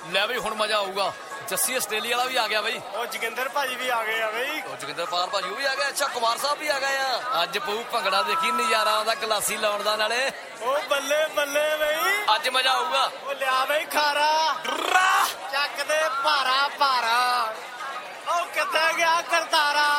ਲੈ ਬਈ ਹੁਣ ਮਜ਼ਾ ਆਊਗਾ। ਜੱਸੀ ਆਸਟ੍ਰੇਲੀਆ ਵਾਲਾ ਵੀ ਆ ਗਿਆ ਬਈ। ਉਹ ਜੋਗਿੰਦਰ ਭਾਜੀ ਵੀ ਆ ਗਏ ਆ ਬਈ। ਉਹ ਜੋਗਿੰਦਰ ਪਾਲ ਭਾਜੀ ਉਹ ਵੀ ਆ ਗਏ। ਅੱਛਾ ਕੁਮਾਰ ਸਾਹਿਬ ਵੀ ਆ ਗਏ ਆ। ਅੱਜ ਪਊ ਭੰਗੜਾ, ਦੇਖੀ ਨਜ਼ਾਰਾ ਆਉਂਦਾ ਕਲਾਸੀ ਲਾਉਣ ਦਾ ਨਾਲੇ। ਉਹ ਬੱਲੇ ਬੱਲੇ ਬਈ, ਅੱਜ ਮਜ਼ਾ ਆਊਗਾ। ਉਹ ਲਿਆ ਬਈ ਖਾਰਾ ਚੱਕ ਦੇ ਭਾਰਾ ਭਾਰਾ। ਉਹ ਕਿੱਥੇ ਗਿਆ ਕਰਤਾਰਾ।